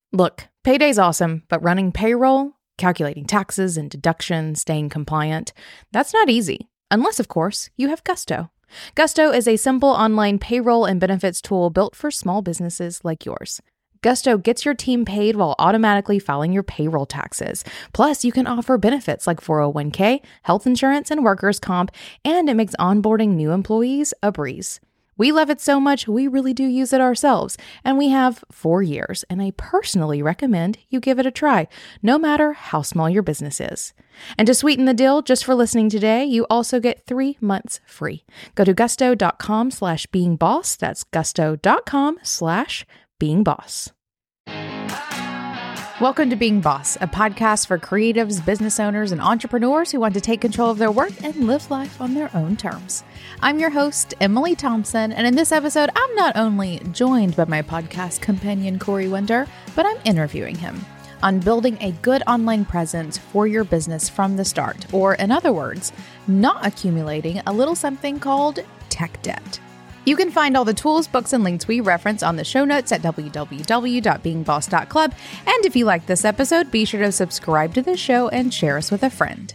Look, payday's awesome, but running payroll, calculating taxes and deductions, staying compliant, that's not easy. Unless, of course, you have Gusto. Gusto is a simple online payroll and benefits tool built for small businesses like yours. Gusto gets your team paid while automatically filing your payroll taxes. Plus, you can offer benefits like 401k, health insurance, and workers' comp, and it makes onboarding new employees a breeze. We love it so much, we really do use it ourselves, and we have 4 years, and I personally recommend you give it a try, no matter how small your business is. And to sweeten the deal, just for listening today, you also get 3 months free. Go to gusto.com/beingboss. That's gusto.com/beingboss. Welcome to Being Boss, a podcast for creatives, business owners, and entrepreneurs who want to take control of their work and live life on their own terms. I'm your host, Emily Thompson, and in this episode, I'm not only joined by my podcast companion, Corey Winter, but I'm interviewing him on building a good online presence for your business from the start, or in other words, not accumulating a little something called tech debt. You can find all the tools, books, and links we reference on the show notes at www.beingboss.club. And if you like this episode, be sure to subscribe to the show and share us with a friend.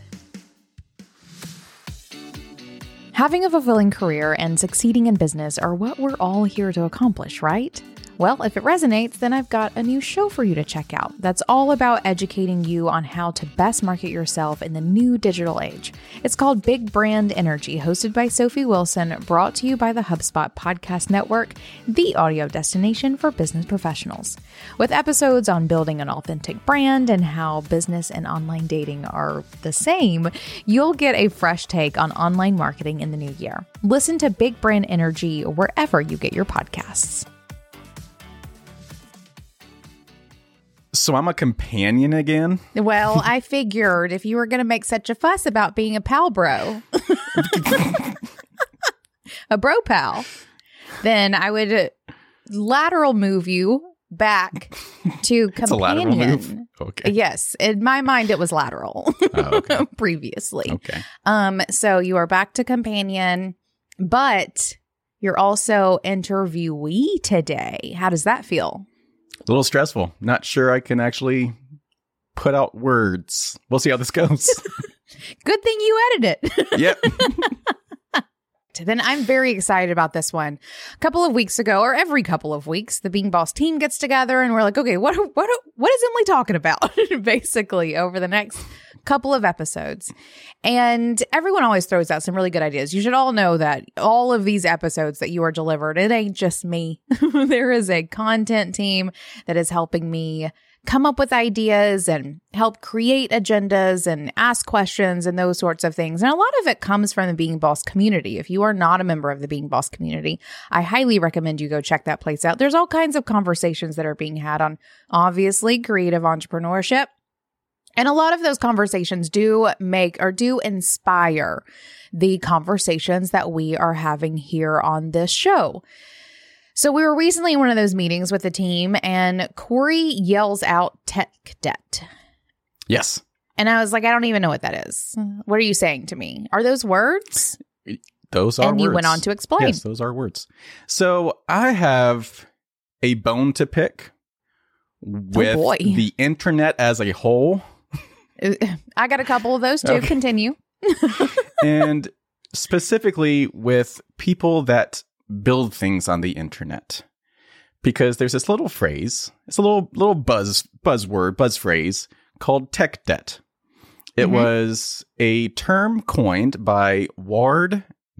Having a fulfilling career and succeeding in business are what we're all here to accomplish, right? Well, if it resonates, then I've got a new show for you to check out that's all about educating you on how to best market yourself in the new digital age. It's called Big Brand Energy, hosted by Sophie Wilson, brought to you by the HubSpot Podcast Network, the audio destination for business professionals. With episodes on building an authentic brand and how business and online dating are the same, you'll get a fresh take on online marketing in the new year. Listen to Big Brand Energy wherever you get your podcasts. So I'm a companion again? Well, I figured if you were going to make such a fuss about being a pal bro, a bro pal, then I would lateral move you back to companion. It's a lateral move? Okay. Yes. In my mind, it was lateral okay. previously. Okay. So you are back to companion, but you're also interviewee today. How does that feel? A little stressful. Not sure I can actually put out words. We'll see how this goes. Good thing you edited it. Yep. Then I'm very excited about this one. A couple of weeks ago, or every couple of weeks, the Being Boss team gets together and we're like, okay, what is Emily talking about? Basically, over the next couple of episodes. And everyone always throws out some really good ideas. You should all know that all of these episodes that you are delivered, it ain't just me. There is a content team that is helping me come up with ideas and help create agendas and ask questions and those sorts of things. And a lot of it comes from the Being Boss community. If you are not a member of the Being Boss community, I highly recommend you go check that place out. There's all kinds of conversations that are being had on, obviously, creative entrepreneurship. And a lot of those conversations do inspire the conversations that we are having here on this show. So we were recently in one of those meetings with the team and Corey yells out tech debt. Yes. And I was like, I don't even know what that is. What are you saying to me? Are those words? Those are words. And you went on to explain. Yes, those are words. So I have a bone to pick with the internet as a whole. I got a couple of those too. Okay. Continue. And specifically with people that build things on the internet, because there's this little phrase, it's a little buzz phrase called tech debt. It was a term coined by Ward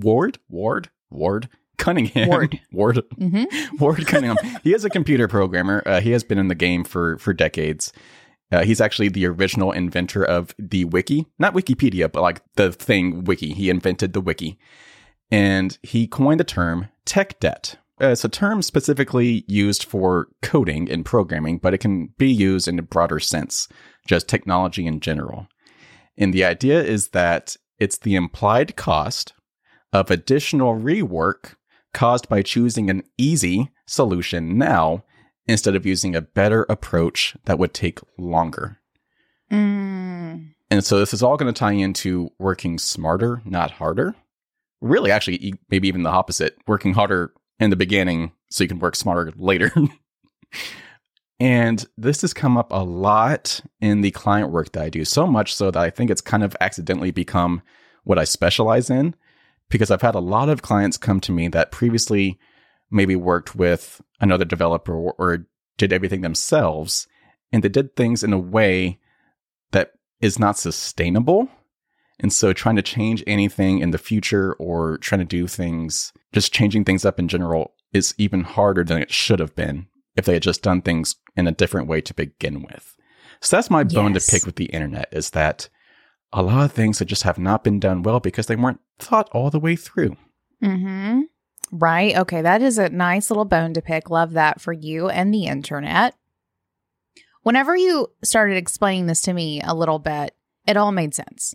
Cunningham. Ward Cunningham. He is a computer programmer. He has been in the game for decades. He's actually the original inventor of the wiki, not Wikipedia, but like the thing wiki. He invented the wiki. And he coined the term tech debt. It's a term specifically used for coding and programming, but it can be used in a broader sense, just technology in general. And the idea is that it's the implied cost of additional rework caused by choosing an easy solution now instead of using a better approach that would take longer. And so this is all going to tie into working smarter, not harder. Really, actually, maybe even the opposite. Working harder in the beginning so you can work smarter later. And this has come up a lot in the client work that I do, so much so that I think it's kind of accidentally become what I specialize in, because I've had a lot of clients come to me that previously maybe worked with another developer or did everything themselves, and they did things in a way that is not sustainable. And so trying to change anything in the future or trying to do things, just changing things up in general, is even harder than it should have been if they had just done things in a different way to begin with. So that's my bone to pick with the internet, is that a lot of things that just have not been done well because they weren't thought all the way through. Mm-hmm. Right. Okay. That is a nice little bone to pick. Love that for you and the internet. Whenever you started explaining this to me a little bit, it all made sense.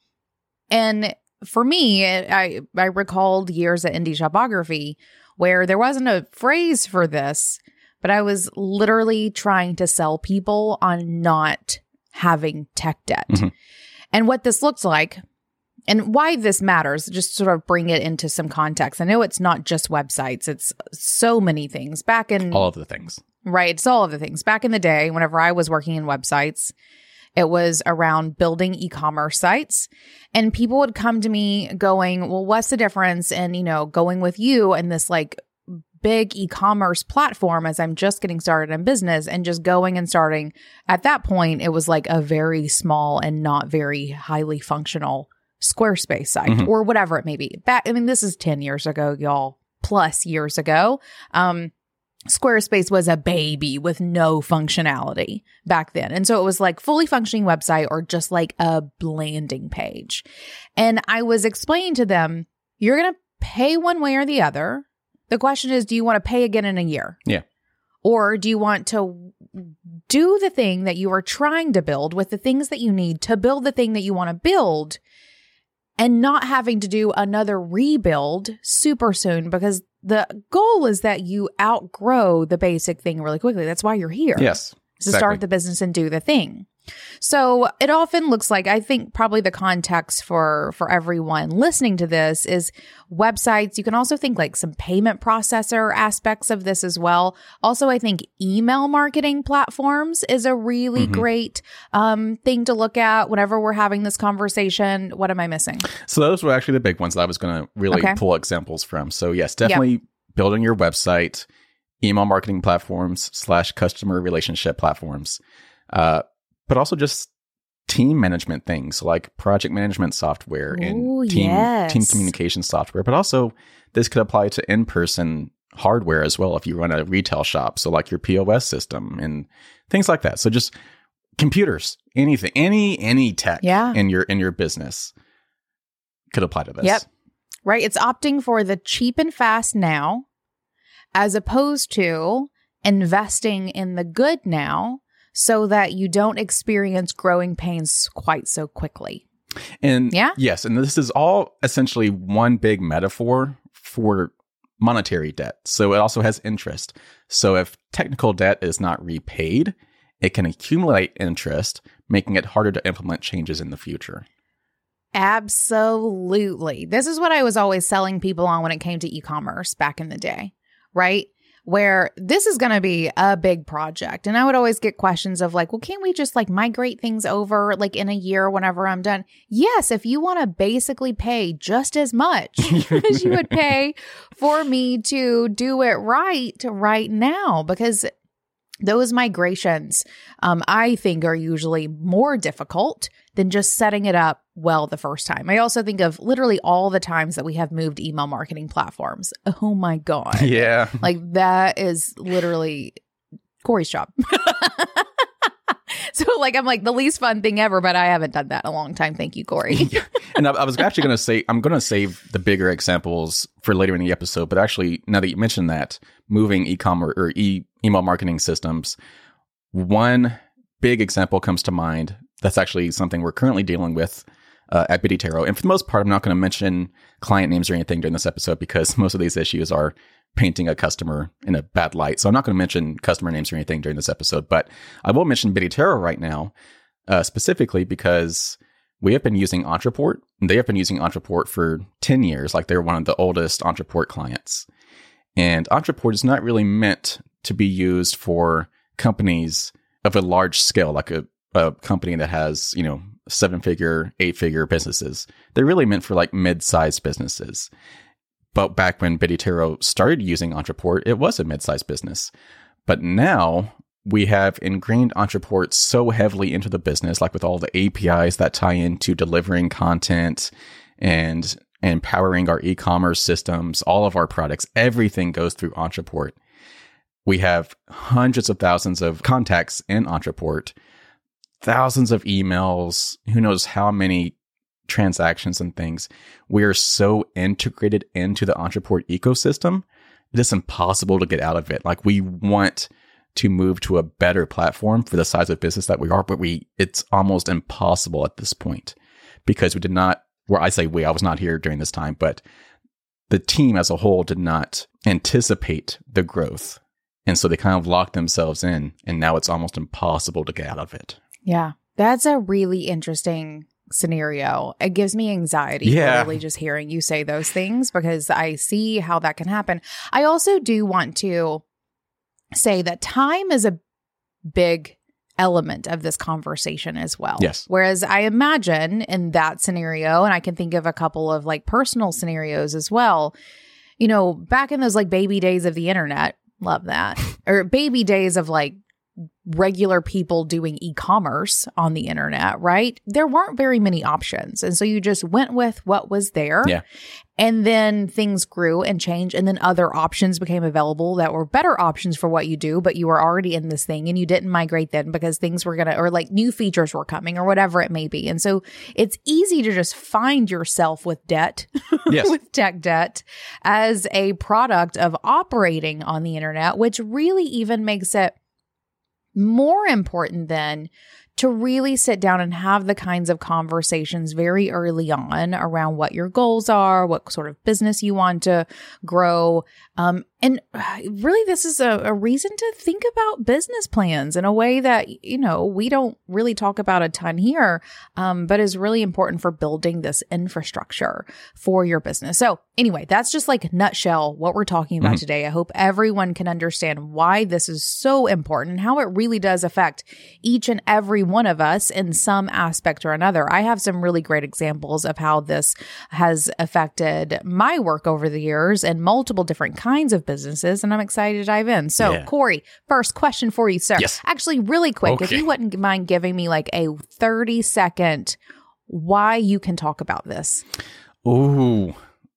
And for me, I recalled years at Indie Shopography where there wasn't a phrase for this, but I was literally trying to sell people on not having tech debt. Mm-hmm. And what this looks like and why this matters, just sort of bring it into some context. I know it's not just websites. It's so many things. All of the things. Right. It's all of the things. Back in the day, whenever I was working in websites, it was around building e-commerce sites. And people would come to me going, well, what's the difference in, going with you and this like big e-commerce platform as I'm just getting started in business, and just going and starting. At that point, it was like a very small and not very highly functional Squarespace site or whatever it may be. This is 10 years ago, y'all, plus years ago. Squarespace was a baby with no functionality back then. And so it was like fully functioning website or just like a landing page. And I was explaining to them, you're going to pay one way or the other. The question is, do you want to pay again in a year? Yeah. Or do you want to do the thing that you are trying to build with the things that you need to build the thing that you want to build, and not having to do another rebuild super soon, because the goal is that you outgrow the basic thing really quickly. That's why you're here. Yes. To start the business and do the thing. So it often looks like, I think probably the context for everyone listening to this is websites. You can also think like some payment processor aspects of this as well. Also, I think email marketing platforms is a really great thing to look at whenever we're having this conversation. What am I missing? So those were actually the big ones that I was going to really pull examples from. So yes, definitely building your website, email marketing platforms / customer relationship platforms. But also just team management things like project management software and team communication software. But also this could apply to in-person hardware as well if you run a retail shop. So like your POS system and things like that. So just computers, anything, any tech in your business could apply to this. Yep. Right. It's opting for the cheap and fast now, as opposed to investing in the good now, so that you don't experience growing pains quite so quickly. And yes, and this is all essentially one big metaphor for monetary debt. So it also has interest. So if technical debt is not repaid, it can accumulate interest, making it harder to implement changes in the future. Absolutely. This is what I was always selling people on when it came to e-commerce back in the day, right? Where this is going to be a big project. And I would always get questions of like, well, can't we just like migrate things over like in a year whenever I'm done? Yes, if you want to basically pay just as much as you would pay for me to do it right now, because those migrations, I think, are usually more difficult than just setting it up well the first time. I also think of literally all the times that we have moved email marketing platforms. Oh my God. Yeah. Like that is literally Corey's job. So like, I'm like the least fun thing ever, but I haven't done that in a long time. Thank you, Corey. Yeah. And I was actually going to say, I'm going to save the bigger examples for later in the episode. But actually, now that you mentioned that, moving e-commerce or email marketing systems, one big example comes to mind. That's actually something we're currently dealing with at Biddy Tarot. And for the most part, I'm not going to mention client names or anything during this episode because most of these issues are painting a customer in a bad light. So I'm not going to mention customer names or anything during this episode, but I will mention Biddy Tarot right now, specifically because we have been using Ontraport. They have been using Ontraport for 10 years. Like they're one of the oldest Ontraport clients. And Ontraport is not really meant to be used for companies of a large scale, like a company that has, 7-figure, 8-figure businesses. They're really meant for like mid-sized businesses. But back when Biddy Tarot started using Ontraport, it was a mid-sized business. But now we have ingrained Ontraport so heavily into the business, like with all the APIs that tie into delivering content and empowering our e-commerce systems, all of our products, everything goes through Ontraport. We have hundreds of thousands of contacts in Ontraport, thousands of emails, who knows how many transactions and things. We are so integrated into the Ontraport ecosystem, it is impossible to get out of it. Like, we want to move to a better platform for the size of business that we are, but it's almost impossible at this point because we did not, where I say we, I was not here during this time, but the team as a whole did not anticipate the growth. And so they kind of locked themselves in, and now it's almost impossible to get out of it. Yeah, that's a really interesting scenario. It gives me anxiety literally just hearing you say those things, because I see how that can happen. I also do want to say that time is a big element of this conversation as well. Yes. Whereas I imagine in that scenario, and I can think of a couple of like personal scenarios as well, back in those like baby days of the internet, love that, or baby days of like regular people doing e-commerce on the internet, right? There weren't very many options. And so you just went with what was there. Yeah. And then things grew and changed. And then other options became available that were better options for what you do, but you were already in this thing and you didn't migrate then because things were or like new features were coming or whatever it may be. And so it's easy to just find yourself with debt, yes. with tech debt as a product of operating on the internet, which really even makes it more important then to really sit down and have the kinds of conversations very early on around what your goals are, what sort of business you want to grow. And really, this is a reason to think about business plans in a way that, we don't really talk about a ton here, but is really important for building this infrastructure for your business. So anyway, that's just like nutshell what we're talking about today. I hope everyone can understand why this is so important and how it really does affect each and every one of us in some aspect or another. I have some really great examples of how this has affected my work over the years and multiple different kinds of businesses, and I'm excited to dive in. So, Corey, first question for you, sir. Yes. Actually, really quick, if you wouldn't mind giving me like a 30-second why you can talk about this. This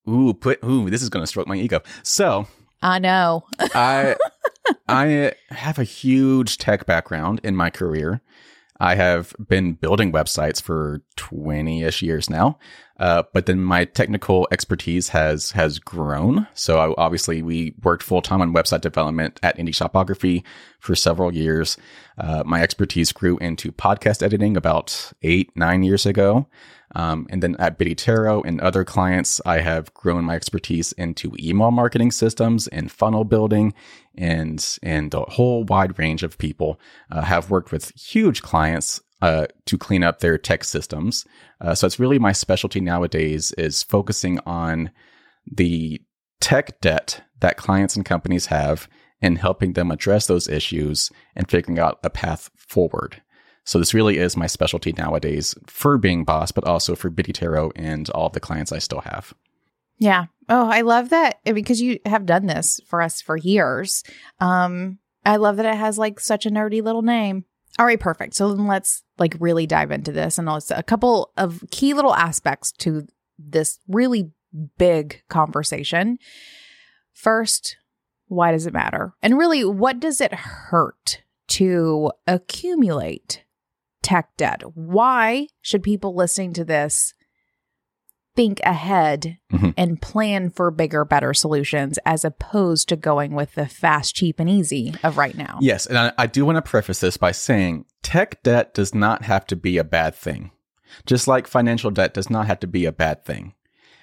is going to stroke my ego. So, I know. I have a huge tech background in my career. I have been building websites for 20-ish years now, but then my technical expertise has grown. So we worked full-time on website development at Indie Shopography for several years. My expertise grew into podcast editing about 8-9 years ago. And then at Biddy Tarot and other clients, I have grown my expertise into email marketing systems and funnel building, and a whole wide range of people have worked with huge clients to clean up their tech systems. So it's really my specialty nowadays is focusing on the tech debt that clients and companies have and helping them address those issues and figuring out a path forward. So this really is my specialty nowadays for Being Boss, but also for Biddy Tarot and all the clients I still have. Yeah. Oh, I love that because you have done this for us for years. I love that it has like such a nerdy little name. All right, perfect. So then let's like really dive into this, and also a couple of key little aspects to this really big conversation. First, why does it matter? And really, what does it hurt to accumulate tech debt? Why should people listening to this think ahead and plan for bigger, better solutions as opposed to going with the fast, cheap, and easy of right now? Yes. And I do want to preface this by saying tech debt does not have to be a bad thing. Just like financial debt does not have to be a bad thing,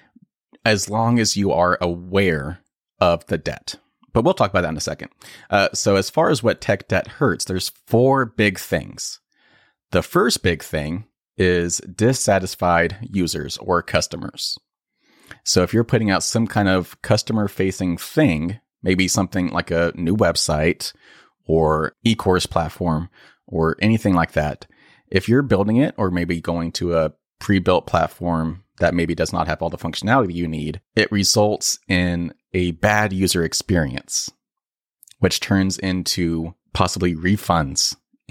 as long as you are aware of the debt. But we'll talk about that in a second. So as far as what tech debt hurts, there's 4 big things. The first big thing is dissatisfied users or customers. So if you're putting out some kind of customer-facing thing, maybe something like a new website or e-course platform or anything like that, if you're building it or maybe going to a pre-built platform that maybe does not have all the functionality you need, it results in a bad user experience, which turns into possibly refunds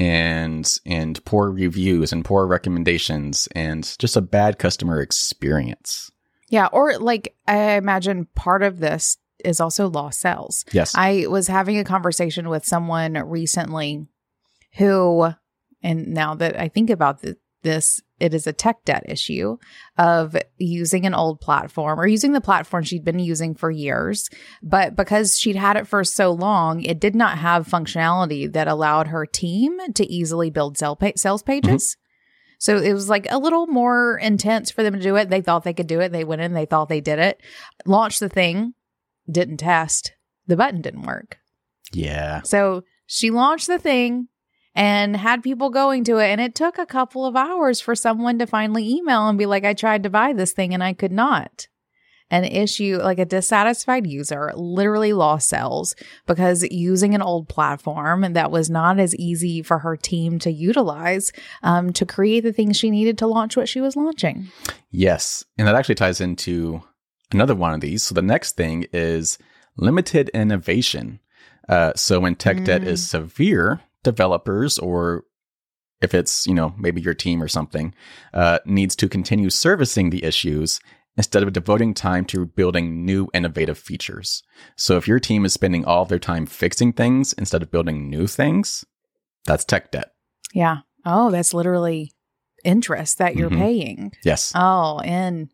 and poor reviews and poor recommendations and just a bad customer experience. Yeah. Or like, I imagine part of this is also lost sales. Yes. I was having a conversation with someone recently who, and now that I think about this, it is a tech debt issue of using an old platform or using the platform she'd been using for years. But because she'd had it for so long, it did not have functionality that allowed her team to easily build sales pages. So it was like a little more intense for them to do it. They thought they could do it. They went in, they thought they did it, launched the thing, didn't test, the button didn't work. Yeah. So she launched the thing and had people going to it. And it took a couple of hours for someone to finally email and be like, I tried to buy this thing and I could not. An issue, like a dissatisfied user literally lost sales because using an old platform that was not as easy for her team to utilize to create the things she needed to launch what she was launching. Yes. And that actually ties into another one of these. So the next thing is limited innovation. So when tech debt is severe, developers, or if it's, maybe your team or something, needs to continue servicing the issues instead of devoting time to building new innovative features. So if your team is spending all of their time fixing things instead of building new things, that's tech debt. Yeah. Oh, that's literally interest that you're paying. Yes. Oh, and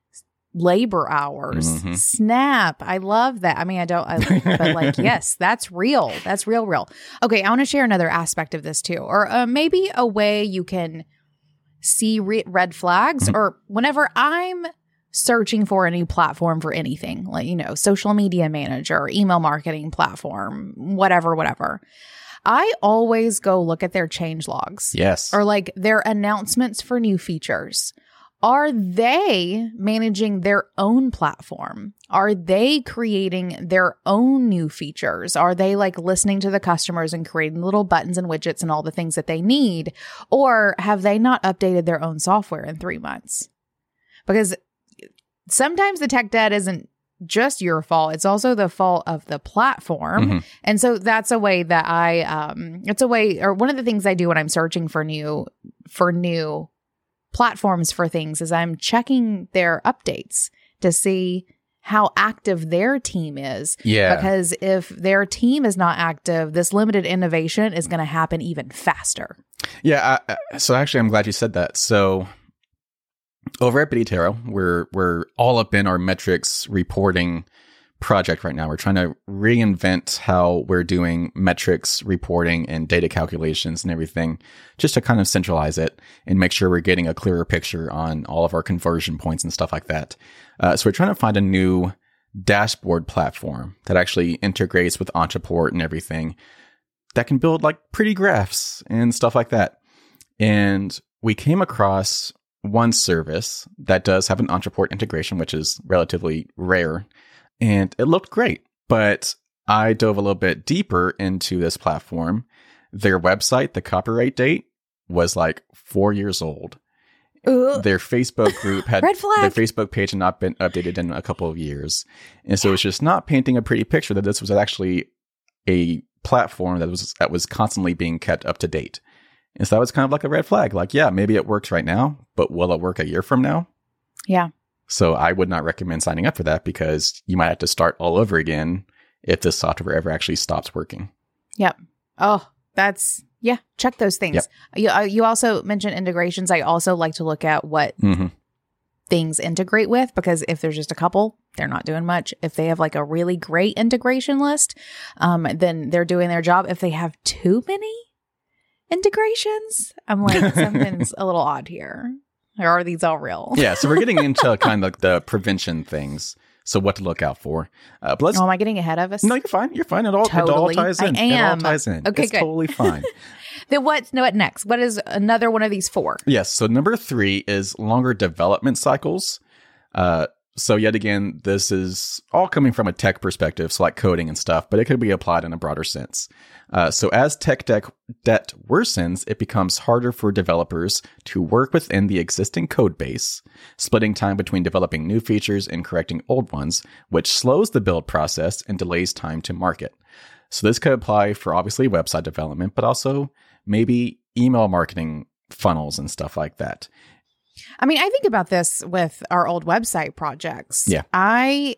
labor hours. Snap. I love that. I mean, but like, yes, that's real. That's real. Okay. I want to share another aspect of this too, or maybe a way you can see red flags or whenever I'm searching for a new platform for anything, like, social media manager, email marketing platform, whatever. I always go look at their change logs. Yes. Or like their announcements for new features. Are they managing their own platform? Are they creating their own new features? Are they like listening to the customers and creating little buttons and widgets and all the things that they need? Or have they not updated their own software in 3 months? Because sometimes the tech debt isn't just your fault. It's also the fault of the platform. And so that's a way that one of the things I do when I'm searching for new platforms for things is I'm checking their updates to see how active their team is. Yeah. Because if their team is not active, this limited innovation is going to happen even faster. Yeah. So actually, I'm glad you said that. So over at Biddytaro, we're all up in our metrics reporting project right now. We're trying to reinvent how we're doing metrics reporting and data calculations and everything, just to kind of centralize it and make sure we're getting a clearer picture on all of our conversion points and stuff like that. So we're trying to find a new dashboard platform that actually integrates with Ontraport and everything that can build like pretty graphs and stuff like that. And we came across one service that does have an Ontraport integration, which is relatively rare. And it looked great, but I dove a little bit deeper into this platform. Their website, the copyright date was like 4 years old. Their Facebook group had their Facebook page had not been updated in a couple of years. And so it's just not painting a pretty picture that this was actually a platform that was constantly being kept up to date. And so that was kind of like a red flag. Like, yeah, maybe it works right now, but will it work a year from now? Yeah. So I would not recommend signing up for that because you might have to start all over again if this software ever actually stops working. Yep. Oh, check those things. Yep. You also mentioned integrations. I also like to look at what things integrate with, because if there's just a couple, they're not doing much. If they have like a really great integration list, then they're doing their job. If they have too many integrations, I'm like, something's a little odd here. Or are these all real? Yeah, so we're getting into kind of the prevention things. So what to look out for. But let's. Oh, am I getting ahead of us? No, you're fine. You're fine. It all ties in. I am. It all ties in. Okay, it's good. Totally fine. Then what next? What is another one of these 4? Yes. So number 3 is longer development cycles. So yet again, this is all coming from a tech perspective, so like coding and stuff, but it could be applied in a broader sense. So as tech debt worsens, it becomes harder for developers to work within the existing code base, splitting time between developing new features and correcting old ones, which slows the build process and delays time to market. So this could apply for obviously website development, but also maybe email marketing funnels and stuff like that. I mean, I think about this with our old website projects. Yeah. I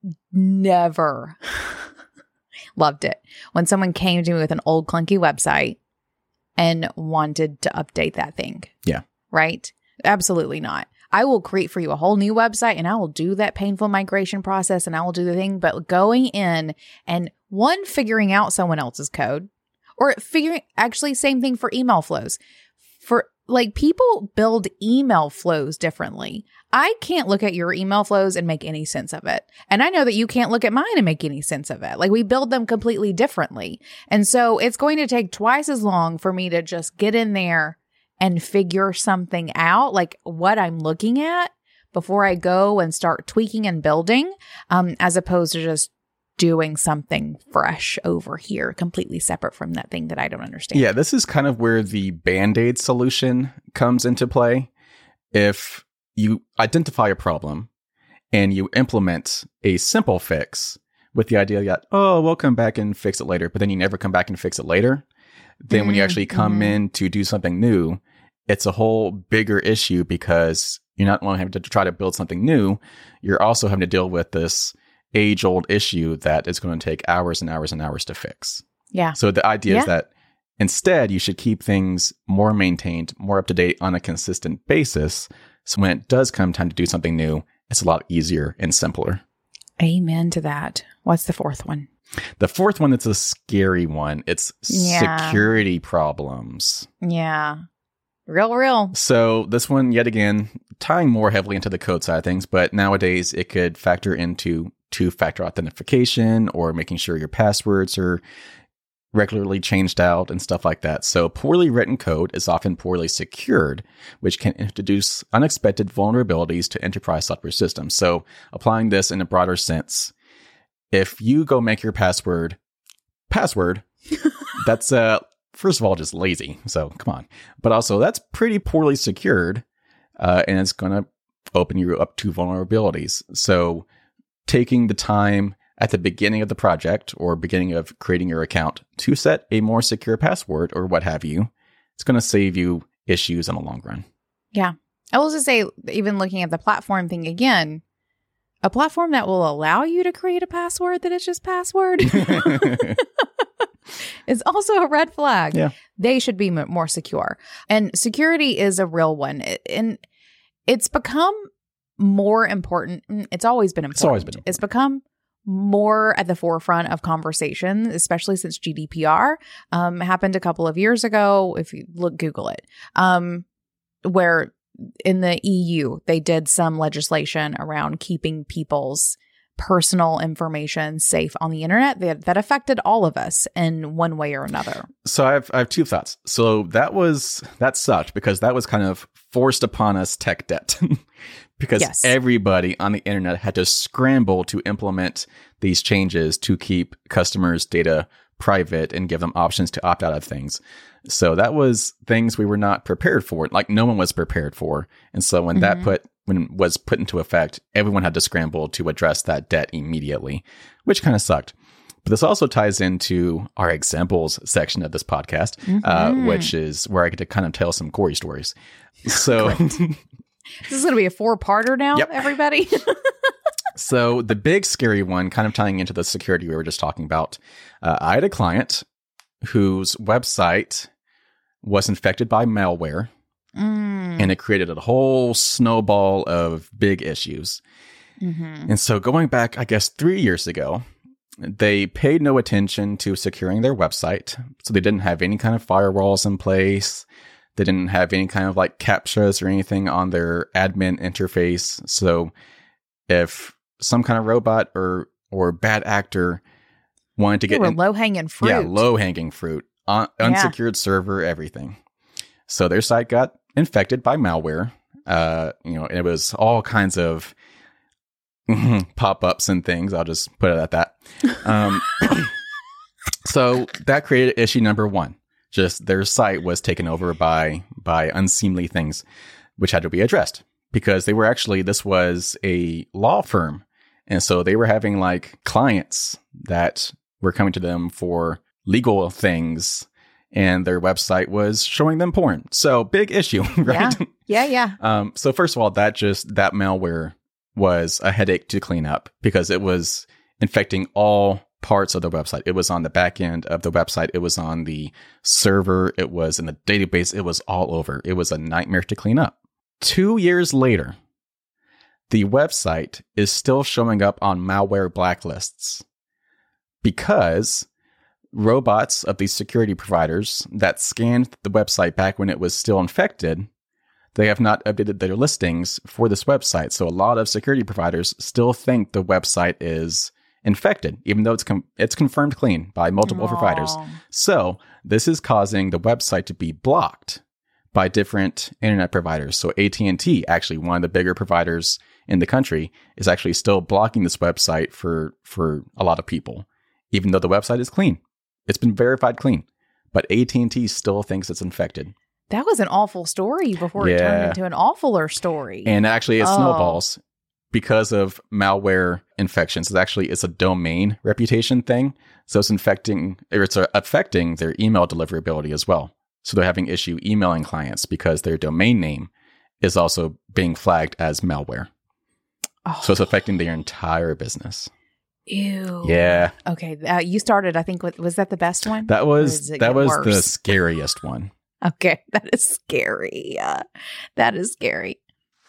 never loved it when someone came to me with an old clunky website and wanted to update that thing. Yeah. Right? Absolutely not. I will create for you a whole new website and I will do that painful migration process and I will do the thing. But going in and figuring out someone else's code or actually same thing for email flows. People build email flows differently. I can't look at your email flows and make any sense of it. And I know that you can't look at mine and make any sense of it. We build them completely differently. And so it's going to take twice as long for me to just get in there and figure something out, like what I'm looking at before I go and start tweaking and building, as opposed to just doing something fresh over here, completely separate from that thing that I don't understand. Yeah, this is kind of where the Band-Aid solution comes into play. If you identify a problem and you implement a simple fix with the idea that, oh, we'll come back and fix it later, but then you never come back and fix it later, then when you actually come in to do something new, it's a whole bigger issue because you're not only having to try to build something new, you're also having to deal with this age-old issue that is going to take hours and hours and hours to fix. Yeah. So the idea is that instead, you should keep things more maintained, more up-to-date on a consistent basis. So when it does come time to do something new, it's a lot easier and simpler. Amen to that. What's the fourth one? The fourth one, it's a scary one. It's security problems. Yeah. Real. So this one, yet again, tying more heavily into the code side of things, but nowadays it could factor into two-factor authentication or making sure your passwords are regularly changed out and stuff like that. So poorly written code is often poorly secured, which can introduce unexpected vulnerabilities to enterprise software systems. So applying this in a broader sense, if you go make your password, that's first of all just lazy. So come on. But also that's pretty poorly secured, and it's going to open you up to vulnerabilities. So taking the time at the beginning of the project or beginning of creating your account to set a more secure password or what have you, it's going to save you issues in the long run. Yeah. I will just say, even looking at the platform thing again, a platform that will allow you to create a password that is just password is also a red flag. Yeah. They should be more secure. And security is a real one. And it's become more important. It's always been important. It's become more at the forefront of conversation, especially since GDPR happened a couple of years ago. If you Google it, where in the EU, they did some legislation around keeping people's personal information safe on the internet that affected all of us in one way or another. So I have two thoughts. So that sucked because that was kind of forced upon us tech debt because everybody on the internet had to scramble to implement these changes to keep customers' data private and give them options to opt out of things. So that was things we were not prepared for. Like no one was prepared for. And so when when it was put into effect, everyone had to scramble to address that debt immediately, which kind of sucked. But this also ties into our examples section of this podcast, which is where I get to kind of tell some gory stories. So this is going to be a 4-parter now, everybody. So the big scary one, kind of tying into the security we were just talking about, I had a client whose website was infected by malware. And it created a whole snowball of big issues. And so going back, I guess, 3 years ago, they paid no attention to securing their website. So they didn't have any kind of firewalls in place. They didn't have any kind of like CAPTCHAs or anything on their admin interface. So if some kind of robot or bad actor wanted to get low-hanging fruit. Yeah, low-hanging fruit. Unsecured server, everything. So their site got infected by malware. And it was all kinds of pop-ups and things. I'll just put it at that. So that created issue number one. Just their site was taken over by unseemly things, which had to be addressed because this was a law firm. And so they were having like clients that were coming to them for legal things, and their website was showing them porn. So big issue, right? Yeah. So first of all, that malware was a headache to clean up because it was infecting all parts of the website. It was on the back end of the website. It was on the server. It was in the database. It was all over. It was a nightmare to clean up. 2 years later, the website is still showing up on malware blacklists because robots of these security providers that scanned the website back when it was still infected, they have not updated their listings for this website. So a lot of security providers still think the website is infected, even though it's confirmed clean by multiple providers. So this is causing the website to be blocked by different internet providers. So AT&T, actually one of the bigger providers in the country, is actually still blocking this website for a lot of people, even though the website is clean. It's been verified clean, but AT&T still thinks it's infected. That was an awful story before it turned into an awfuler story. And actually it snowballs because of malware infections. It's a domain reputation thing. So it's affecting their email deliverability as well. So they're having issue emailing clients because their domain name is also being flagged as malware. Oh. So it's affecting their entire business. Ew. Yeah. Okay. You started, I think, was that the best one? That was the scariest one. Okay. That is scary. That is scary.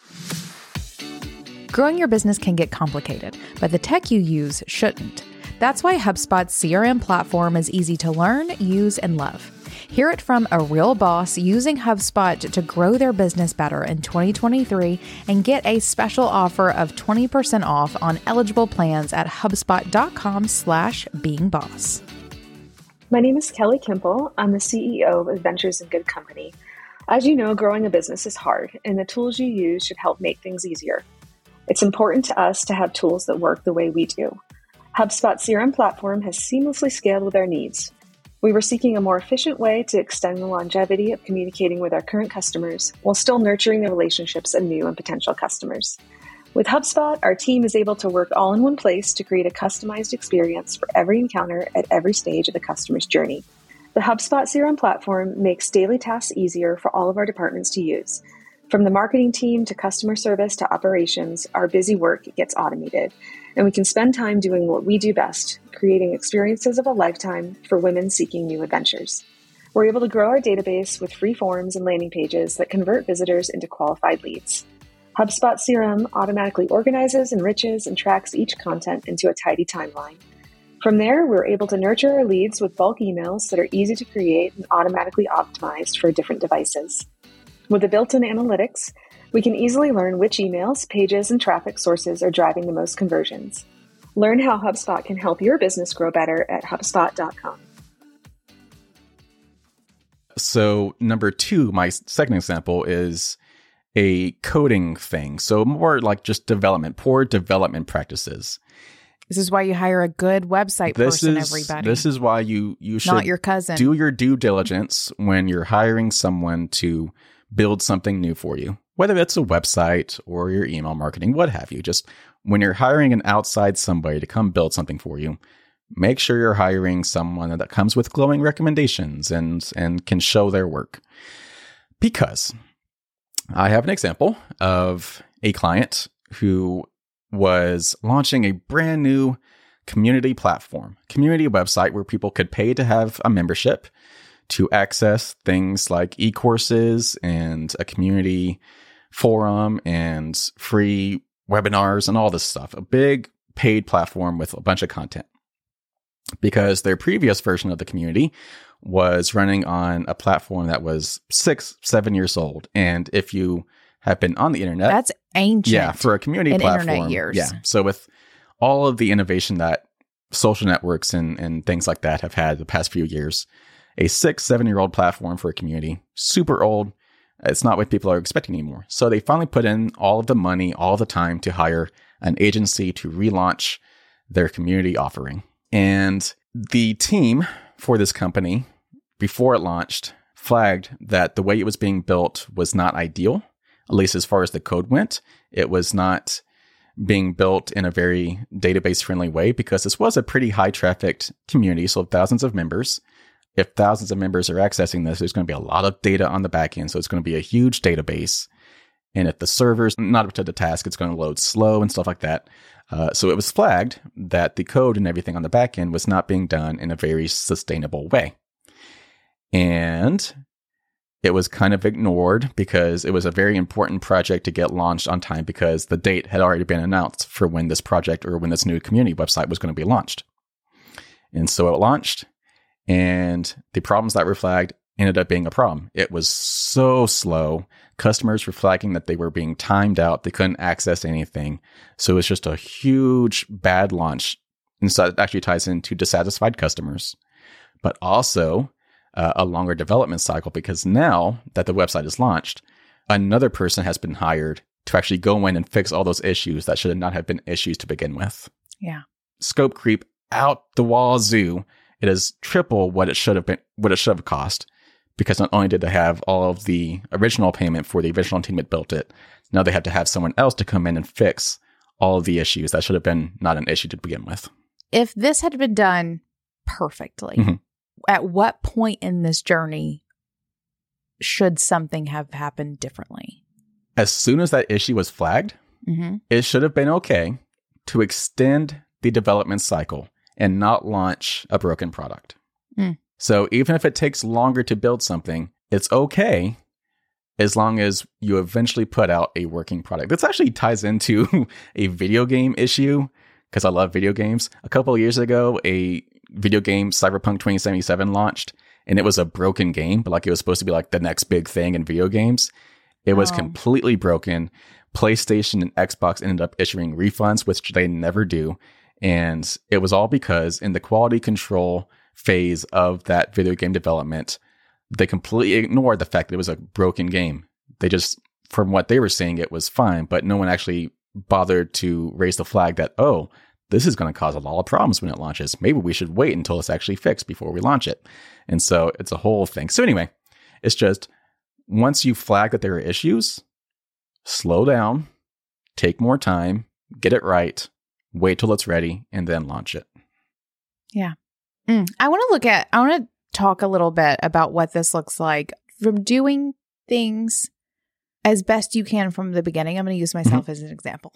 Growing your business can get complicated, but the tech you use shouldn't. That's why HubSpot's CRM platform is easy to learn, use, and love. Hear it from a real boss using HubSpot to grow their business better in 2023 and get a special offer of 20% off on eligible plans at HubSpot.com/beingboss. My name is Kelly Kimple. I'm the CEO of Adventures in Good Company. As you know, growing a business is hard, and the tools you use should help make things easier. It's important to us to have tools that work the way we do. HubSpot CRM platform has seamlessly scaled with our needs. We were seeking a more efficient way to extend the longevity of communicating with our current customers while still nurturing the relationships of new and potential customers. With HubSpot, our team is able to work all in one place to create a customized experience for every encounter at every stage of the customer's journey. The HubSpot CRM platform makes daily tasks easier for all of our departments to use. From the marketing team to customer service to operations, our busy work gets automated, and we can spend time doing what we do best, creating experiences of a lifetime for women seeking new adventures. We're able to grow our database with free forms and landing pages that convert visitors into qualified leads. HubSpot CRM automatically organizes, enriches, and tracks each content into a tidy timeline. From there, we're able to nurture our leads with bulk emails that are easy to create and automatically optimized for different devices. With the built-in analytics, we can easily learn which emails, pages, and traffic sources are driving the most conversions. Learn how HubSpot can help your business grow better at HubSpot.com. So number 2, my second example is a coding thing. So more like just poor development practices. This is why you hire a good website person, everybody. This is why you should not your cousin. Do your due diligence when you're hiring someone to build something new for you, whether it's a website or your email marketing, what have you. Just when you're hiring an outside somebody to come build something for you, make sure you're hiring someone that comes with glowing recommendations and can show their work. Because I have an example of a client who was launching a brand new community platform, community website where people could pay to have a membership to access things like e-courses and a community forum and free webinars and all this stuff. A big paid platform with a bunch of content. Because their previous version of the community was running on a platform that was 6-7 years old. And if you have been on the internet, that's ancient. Yeah, for a community platform. Internet years. Yeah. So with all of the innovation that social networks and things like that have had the past few years, a 6-7-year-old platform for a community, super old. It's not what people are expecting anymore. So they finally put in all of the money, all the time to hire an agency to relaunch their community offering. And the team for this company, before it launched, flagged that the way it was being built was not ideal, at least as far as the code went. It was not being built in a very database-friendly way because this was a pretty high-trafficked community, so thousands of members. If thousands of members are accessing this, there's going to be a lot of data on the back end, so it's going to be a huge database. And if the server's not up to the task, it's going to load slow and stuff like that. So it was flagged that the code and everything on the back end was not being done in a very sustainable way. And it was kind of ignored because it was a very important project to get launched on time because the date had already been announced for when this project or when this new community website was going to be launched. And so it launched, and the problems that were flagged ended up being a problem. It was so slow. Customers were flagging that they were being timed out. They couldn't access anything. So it was just a huge bad launch. And so it actually ties into dissatisfied customers, but also a longer development cycle because now that the website is launched, another person has been hired to actually go in and fix all those issues that should not have been issues to begin with. Yeah. Scope creep out the wazoo. It is triple what it should have cost. Because not only did they have all of the original payment for the original team that built it, now they have to have someone else to come in and fix all of the issues that should have been not an issue to begin with. If this had been done perfectly, at what point in this journey should something have happened differently? As soon as that issue was flagged, it should have been okay to extend the development cycle and not launch a broken product. So even if it takes longer to build something, it's okay as long as you eventually put out a working product. This actually ties into a video game issue because I love video games. A couple of years ago, a video game, Cyberpunk 2077, launched, and it was a broken game, but like it was supposed to be like the next big thing in video games. It was completely broken. PlayStation and Xbox ended up issuing refunds, which they never do. And it was all because in the quality control phase of that video game development, they completely ignored the fact that it was a broken game. They just, from what they were saying, it was fine, but no one actually bothered to raise the flag that, oh, this is going to cause a lot of problems when it launches. Maybe we should wait until it's actually fixed before we launch it. And so it's a whole thing. So anyway, it's just once you flag that there are issues, slow down, take more time, get it right, wait till it's ready, and then launch it. Yeah. I want to talk a little bit about what this looks like from doing things as best you can from the beginning. I'm going to use myself as an example.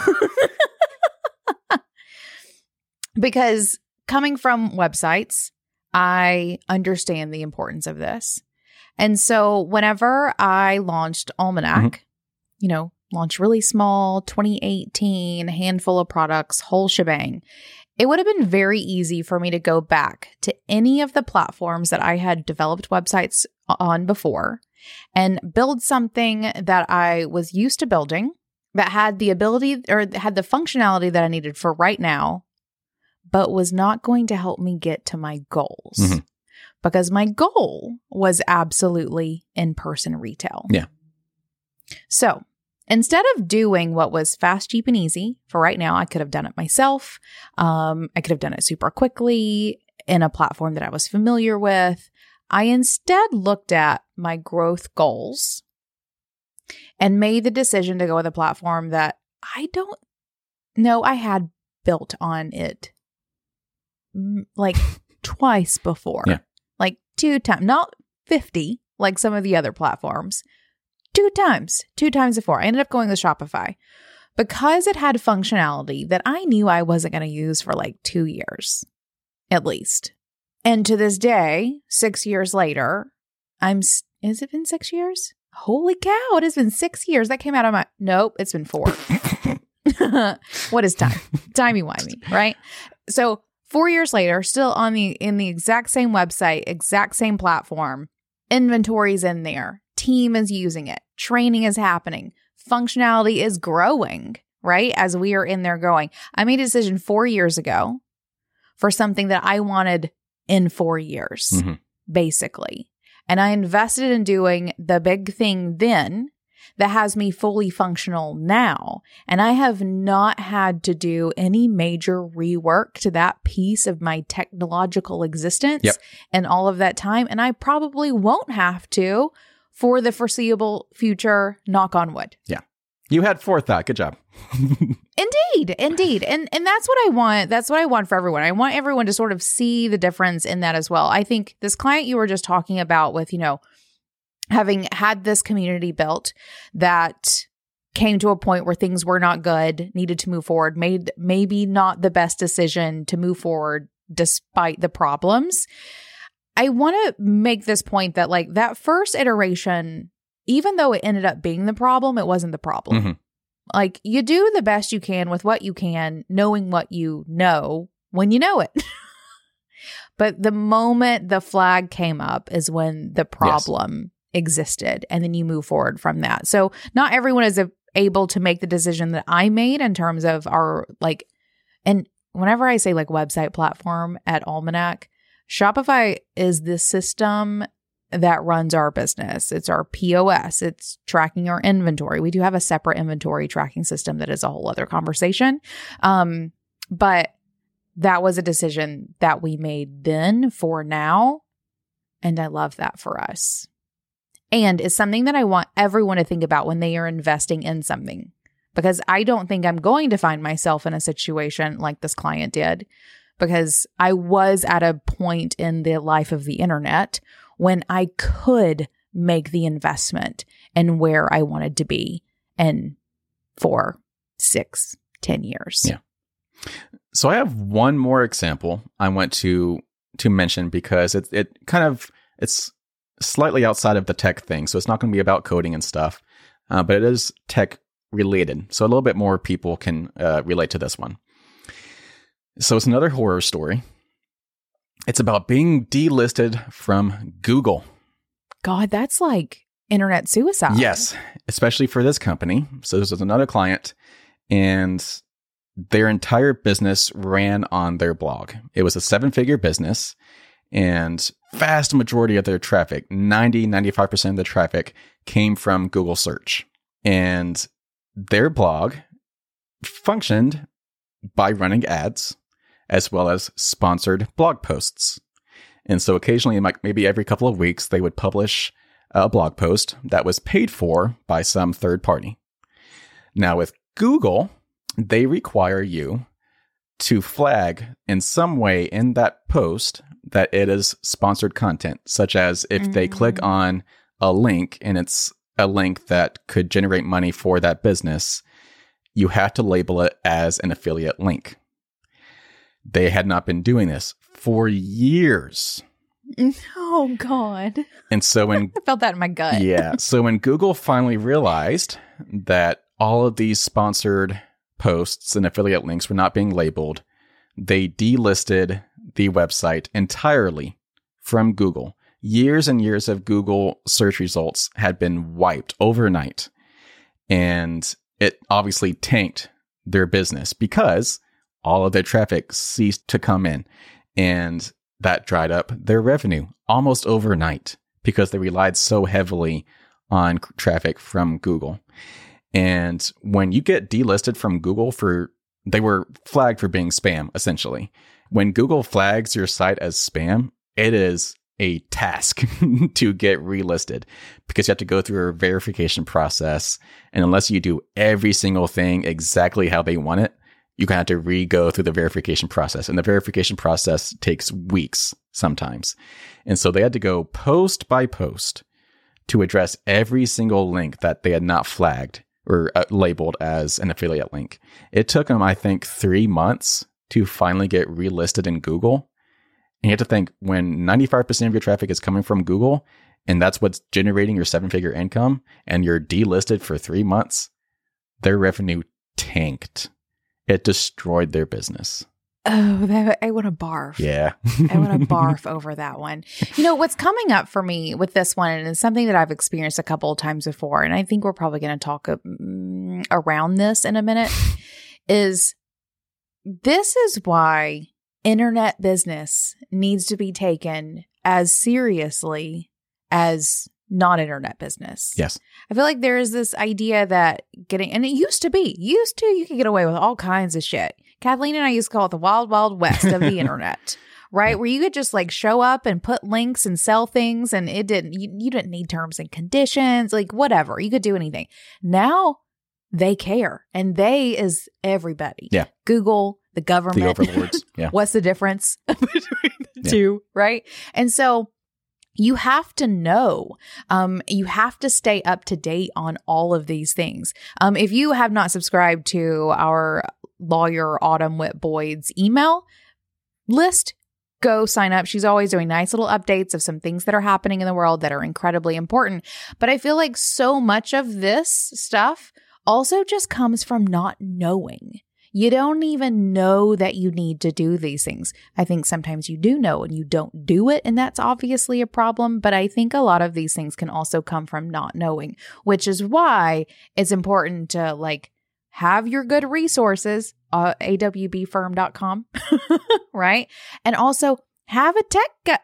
Because coming from websites, I understand the importance of this. And so whenever I launched Almanac, launched really small, 2018, handful of products, whole shebang, it would have been very easy for me to go back to any of the platforms that I had developed websites on before and build something that I was used to building that had the ability or had the functionality that I needed for right now, but was not going to help me get to my goals. Because my goal was absolutely in-person retail. Yeah. So instead of doing what was fast, cheap, and easy for right now, I could have done it myself. I could have done it super quickly in a platform that I was familiar with. I instead looked at my growth goals and made the decision to go with a platform that I don't know I had built on it like twice before. Yeah. Like 2 times, not 50 like some of the other platforms. 2 times before. I ended up going with Shopify because it had functionality that I knew I wasn't going to use for like 2 years, at least. And to this day, 6 years later, has it been 6 years? Holy cow, it has been 6 years. That came out of nope, it's been 4. What is time? Timey-wimey, right? So 4 years later, still in the exact same website, exact same platform, inventory's in there. Team is using it. Training is happening. Functionality is growing, right? As we are in there going. I made a decision 4 years ago for something that I wanted in 4 years, basically. And I invested in doing the big thing then that has me fully functional now. And I have not had to do any major rework to that piece of my technological existence in all of that time. And I probably won't have to for the foreseeable future, knock on wood. Yeah. You had forethought. Good job. Indeed. And that's what I want. That's what I want for everyone. I want everyone to sort of see the difference in that as well. I think this client you were just talking about with, having had this community built that came to a point where things were not good, needed to move forward, made maybe not the best decision to move forward despite the problems. I want to make this point that like that first iteration, even though it ended up being the problem, it wasn't the problem. Mm-hmm. Like you do the best you can with what you can, knowing what you know when you know it. But the moment the flag came up is when the problem existed, and then you move forward from that. So not everyone is able to make the decision that I made in terms of our like, and whenever I say like website platform at Almanac, Shopify is the system that runs our business. It's our POS. It's tracking our inventory. We do have a separate inventory tracking system that is a whole other conversation. But that was a decision that we made then for now. And I love that for us. And it's something that I want everyone to think about when they are investing in something, because I don't think I'm going to find myself in a situation like this client did, because I was at a point in the life of the internet when I could make the investment in where I wanted to be in 4, 6, 10 years. Yeah. So I have one more example I want to mention, because it's slightly outside of the tech thing. So it's not going to be about coding and stuff, but it is tech related. So a little bit more people can relate to this one. So it's another horror story. It's about being delisted from Google. God, that's like internet suicide. Yes, especially for this company. So this was another client, and their entire business ran on their blog. It was a 7-figure business, and vast majority of their traffic, 95% of the traffic, came from Google search. And their blog functioned by running ads, as well as sponsored blog posts. And so occasionally, like maybe every couple of weeks, they would publish a blog post that was paid for by some third party. Now with Google, they require you to flag in some way in that post that it is sponsored content, such as if they click on a link and it's a link that could generate money for that business, you have to label it as an affiliate link. They had not been doing this for years. Oh, God. And so when I felt that in my gut. Yeah. So when Google finally realized that all of these sponsored posts and affiliate links were not being labeled, they delisted the website entirely from Google. Years and years of Google search results had been wiped overnight. And it obviously tanked their business because all of their traffic ceased to come in, and that dried up their revenue almost overnight because they relied so heavily on traffic from Google. And when you get delisted from Google they were flagged for being spam, essentially. When Google flags your site as spam, it is a task to get relisted because you have to go through a verification process. And unless you do every single thing exactly how they want it, you're going to have to re-go through the verification process. And the verification process takes weeks sometimes. And so they had to go post by post to address every single link that they had not flagged or labeled as an affiliate link. It took them, I think, 3 months to finally get relisted in Google. And you have to think, when 95% of your traffic is coming from Google, and that's what's generating your 7-figure income, and you're delisted for 3 months, their revenue tanked. It destroyed their business. Oh, I want to barf. Yeah. I want to barf over that one. You know, what's coming up for me with this one, and it's something that I've experienced a couple of times before, and I think we're probably going to talk around this in a minute, is this is why internet business needs to be taken as seriously as non-internet business. Yes. I feel like there is this idea that and it used to you could get away with all kinds of shit. Kathleen and I used to call it the wild, wild west of the internet, right? Where you could just like show up and put links and sell things, and you didn't need terms and conditions, like whatever. You could do anything. Now they care, and they is everybody. Yeah. Google, the government, the overlords. Yeah. What's the difference between the two, right? And so you have to know, you have to stay up to date on all of these things. If you have not subscribed to our lawyer Autumn Whit Boyd's email list, go sign up. She's always doing nice little updates of some things that are happening in the world that are incredibly important. But I feel like so much of this stuff also just comes from not knowing. You don't even know that you need to do these things. I think sometimes you do know and you don't do it, and that's obviously a problem. But I think a lot of these things can also come from not knowing, which is why it's important to like have your good resources, awbfirm.com, right? And also have a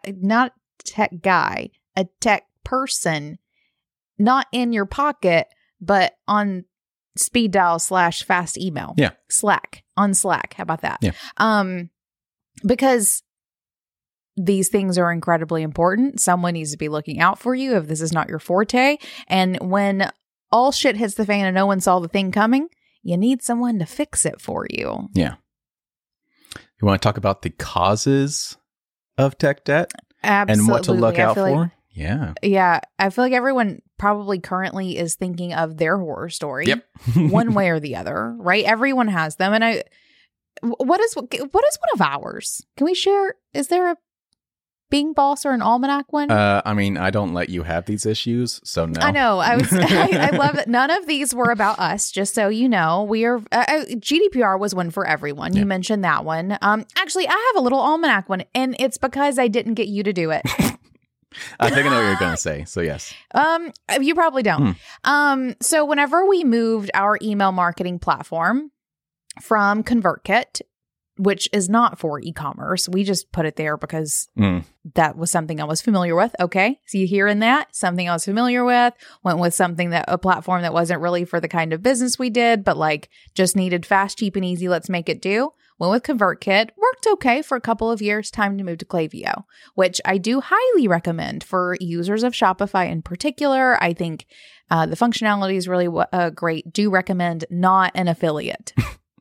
a tech person, not in your pocket, but on speed dial / fast email. Yeah. Slack. How about that? Yeah. Because these things are incredibly important. Someone needs to be looking out for you if this is not your forte. And when all shit hits the fan and no one saw the thing coming, you need someone to fix it for you. Yeah. You want to talk about the causes of tech debt? Absolutely. And what to look out for? Like, yeah. Yeah. I feel like everyone probably currently is thinking of their horror story. Yep. one way or the other, right? Everyone has them. And what is one of ours? Can we share? Is there a Being Boss or an Almanac one? I mean, I don't let you have these issues, so no. I know. I love that none of these were about us, just so you know. We are GDPR was one for everyone. You mentioned that one. Actually, I have a little Almanac one, and it's because I didn't get you to do it. I think I know what you're going to say, so yes. You probably don't. So whenever we moved our email marketing platform from ConvertKit, which is not for e-commerce, we just put it there because that was something I was familiar with. Okay, so you hearing that? Something I was familiar with. Went with a platform that wasn't really for the kind of business we did, but like just needed fast, cheap, and easy. Let's make it do. Went with ConvertKit, worked okay for a couple of years, time to move to Klaviyo, which I do highly recommend for users of Shopify in particular. I think the functionality is really great. Do recommend, not an affiliate.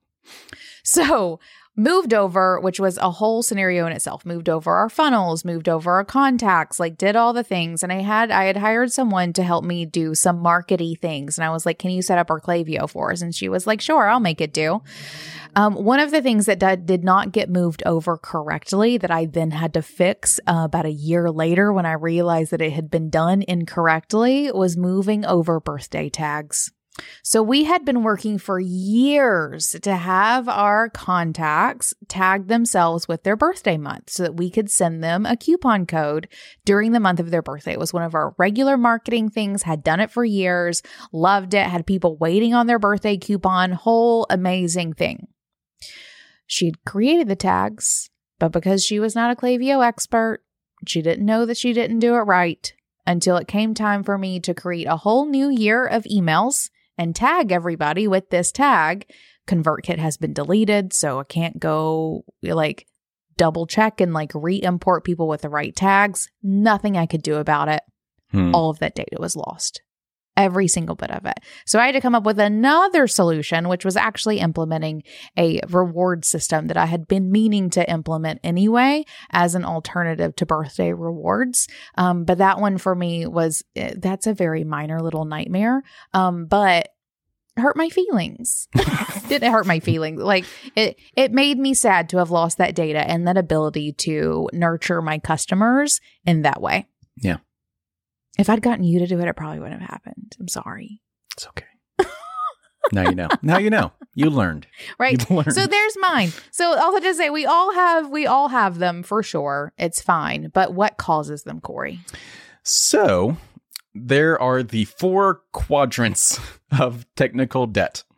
So moved over, which was a whole scenario in itself, moved over our funnels, moved over our contacts, like did all the things. And I had hired someone to help me do some markety things. And I was like, can you set up our Klaviyo for us? And she was like, sure, I'll make it do. One of the things that did not get moved over correctly that I then had to fix about a year later when I realized that it had been done incorrectly was moving over birthday tags. So we had been working for years to have our contacts tag themselves with their birthday month so that we could send them a coupon code during the month of their birthday. It was one of our regular marketing things, had done it for years, loved it, had people waiting on their birthday coupon, whole amazing thing. She'd created the tags, but because she was not a Klaviyo expert, she didn't know that she didn't do it right until it came time for me to create a whole new year of emails and tag everybody with this tag. ConvertKit has been deleted, so I can't go like double check and like re-import people with the right tags. Nothing I could do about it. All of that data was lost. Every single bit of it. So I had to come up with another solution, which was actually implementing a reward system that I had been meaning to implement anyway as an alternative to birthday rewards. But that one for me that's a very minor little nightmare. But hurt my feelings. Didn't hurt my feelings. Like it made me sad to have lost that data and that ability to nurture my customers in that way. Yeah. If I'd gotten you to do it, it probably wouldn't have happened. I'm sorry. It's okay. Now you know. Now you know. You learned. Right. You learned. So there's mine. So I'll just say we all have them for sure. It's fine. But what causes them, Corey? So there are the 4 quadrants of technical debt.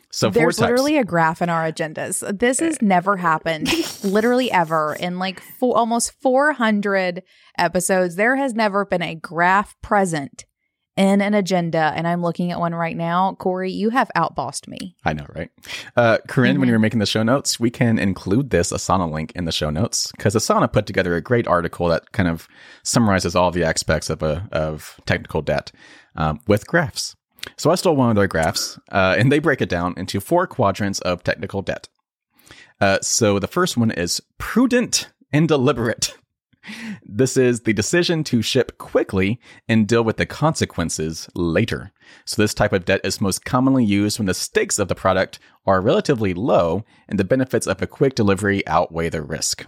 So there's Vortex. literally a graph in our agendas. This has never happened, literally ever. In like almost 400 episodes, there has never been a graph present in an agenda. And I'm looking at one right now. Corey, you have outbossed me. I know, right? Corinne, when you were making the show notes, we can include this Asana link in the show notes because Asana put together a great article that kind of summarizes all the aspects of technical debt with graphs. So I stole one of their graphs, and they break it down into 4 quadrants of technical debt. So the first one is prudent and deliberate. This is the decision to ship quickly and deal with the consequences later. So this type of debt is most commonly used when the stakes of the product are relatively low and the benefits of a quick delivery outweigh the risk.